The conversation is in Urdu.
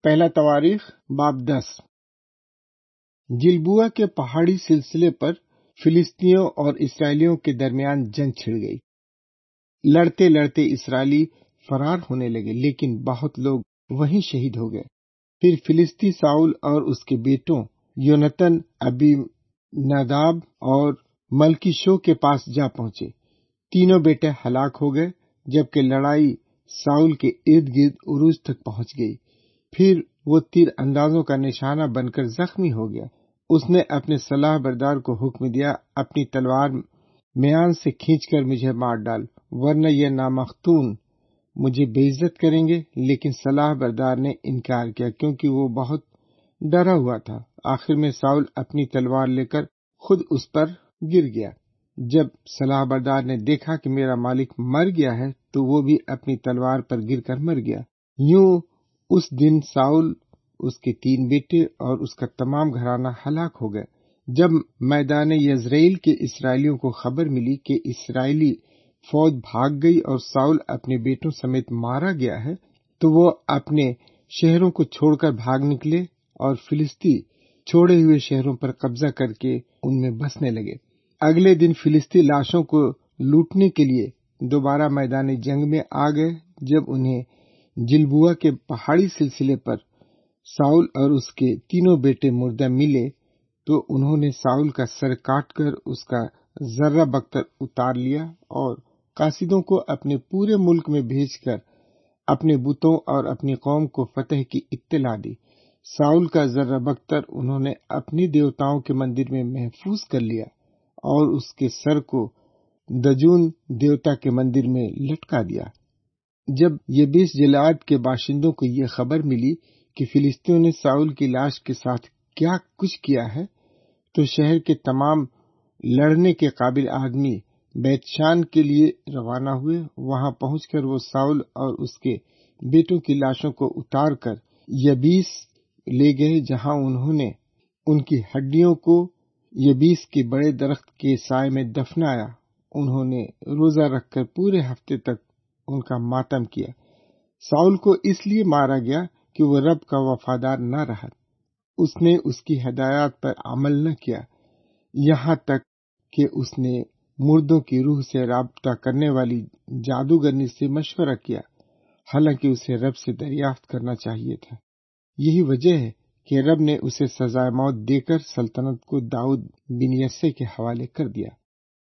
پہلا تواریخ باب 10۔ جلبوہ کے پہاڑی سلسلے پر فلسطینیوں اور اسرائیلیوں کے درمیان جنگ چھڑ گئی۔ لڑتے لڑتے اسرائیلی فرار ہونے لگے، لیکن بہت لوگ وہیں شہید ہو گئے۔ پھر فلسطی ساؤل اور اس کے بیٹوں یونتن، ابی ناداب اور ملکی شو کے پاس جا پہنچے۔ تینوں بیٹے ہلاک ہو گئے، جبکہ لڑائی ساؤل کے ارد گرد عروج تک پہنچ گئی۔ پھر وہ تیر اندازوں کا نشانہ بن کر زخمی ہو گیا۔ اس نے اپنے صلاح بردار کو حکم دیا، اپنی تلوار میان سے کھینچ کر مجھے مار ڈال، ورنہ یہ نامختون مجھے بے عزت کریں گے۔ لیکن صلاح بردار نے انکار کیا، کیونکہ وہ بہت ڈرا ہوا تھا۔ آخر میں ساؤل اپنی تلوار لے کر خود اس پر گر گیا۔ جب صلاح بردار نے دیکھا کہ میرا مالک مر گیا ہے، تو وہ بھی اپنی تلوار پر گر کر مر گیا۔ یوں اس دن ساؤل، اس کے 3 بیٹے اور اس کا تمام گھرانہ ہلاک ہو گئے۔ جب میدان یزرعیل کے اسرائیلیوں کو خبر ملی کہ اسرائیلی فوج بھاگ گئی اور ساؤل اپنے بیٹوں سمیت مارا گیا ہے، تو وہ اپنے شہروں کو چھوڑ کر بھاگ نکلے اور فلسطی چھوڑے ہوئے شہروں پر قبضہ کر کے ان میں بسنے لگے۔ اگلے دن فلسطی لاشوں کو لوٹنے کے لیے دوبارہ میدان جنگ میں آ گئے۔ جب انہیں جلبوہ کے پہاڑی سلسلے پر ساؤل اور اس کے 3 بیٹے مردہ ملے، تو انہوں نے ساؤل کا سر کاٹ کر اس کا ذرہ بکتر اتار لیا اور قاصدوں کو اپنے پورے ملک میں بھیج کر اپنے بتوں اور اپنی قوم کو فتح کی اطلاع دی۔ ساؤل کا ذرہ بکتر انہوں نے اپنی دیوتاؤں کے مندر میں محفوظ کر لیا اور اس کے سر کو دجون دیوتا کے مندر میں لٹکا دیا۔ جب یبیس گلیعاد کے باشندوں کو یہ خبر ملی کہ فلسطینیوں نے ساؤل کی لاش کے ساتھ کیا کچھ کیا ہے، تو شہر کے تمام لڑنے کے قابل آدمی بیت شان کے لیے روانہ ہوئے۔ وہاں پہنچ کر وہ ساؤل اور اس کے بیٹوں کی لاشوں کو اتار کر یبیس لے گئے، جہاں انہوں نے ان کی ہڈیوں کو یبیس کے بڑے درخت کے سائے میں دفنایا۔ انہوں نے روزہ رکھ کر پورے ہفتے تک ان کا ماتم کیا۔ ساؤل کو اس لیے مارا گیا کہ وہ رب کا وفادار نہ رہا۔ اس نے اس کی ہدایات پر عمل نہ کیا، یہاں تک کہ اس نے مردوں کی روح سے رابطہ کرنے والی جادوگرنی سے مشورہ کیا، حالانکہ اسے رب سے دریافت کرنا چاہیے تھا۔ یہی وجہ ہے کہ رب نے اسے سزائے موت دے کر سلطنت کو داؤد بن یسے کے حوالے کر دیا۔